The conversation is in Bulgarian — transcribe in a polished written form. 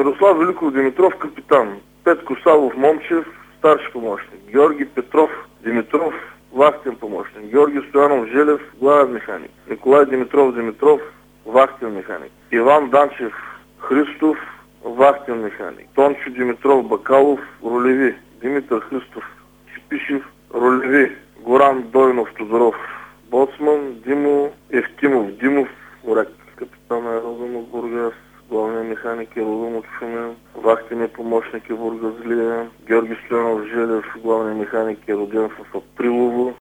Мирослав Великов Димитров, капитан. Петко Савов Момчев, старши помощник. Георги Петров Димитров, вахтен помощник. Георги Стоянов Желев, главен механик. Николай Димитров Димитров, вахтен механик. Иван Данчев Христов, вахтен механик. Тончо Димитров Бакалов, рулеви. Димитър Христов Чипишев, рулеви. Горан Дойнов Тодоров, боцман. Димо Евтимов Димов, урек. Капитан Родом от Бургас. Главният механик е Родом от Шумен. Вахтеният помощник е Бургазлия. Георги Стоянов Желев, главният механик е роден в Априлово.